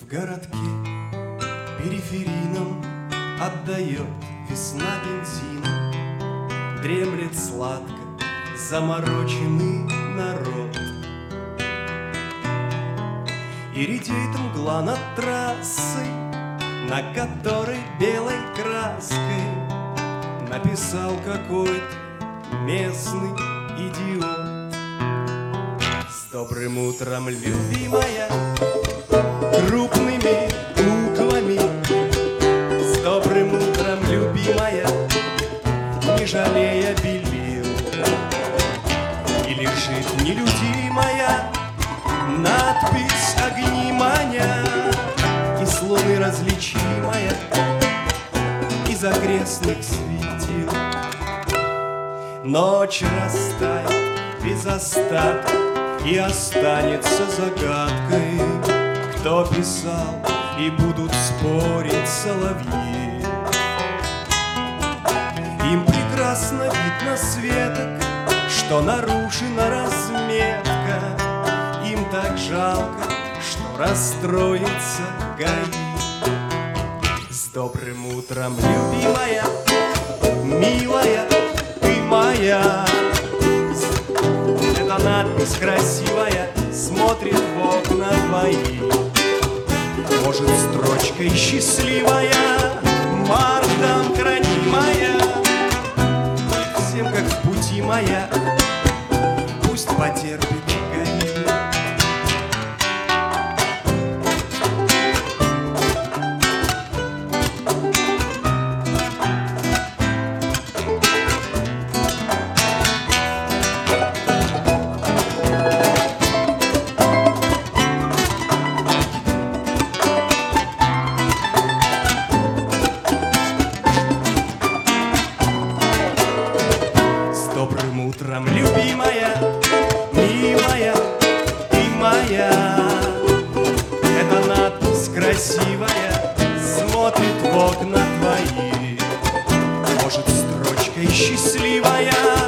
городке периферийном отдает весна бензином. Дремлет сладко замороченный народ, и редеет мгла над трассой, на которой белой краской написал какой-то местный идиот. С добрым утром, любимая, крупными буквами. С добрым утром, любимая, не жалея белил. И лежит нелюдимая надпись огни маня, из луны различимая из окрестных светил. Ночь растает без остатка и останется загадкой, кто писал, и будут спорить соловьи. Им прекрасно видно светок, что нарушена разметка. Им так жалко, что расстроится ГАИ. С добрым утром, любимая, милая, ты моя. Эта надпись красивая смотрит в окна твои. Может, строчкой счастливая, мартом хранимая. И всем, как в пути моя, пусть потерпит ГАИ. Добрым утром, любимая, милая, ты моя. Эта надпись красивая смотрит в окна твои. Может, строчкой счастливая,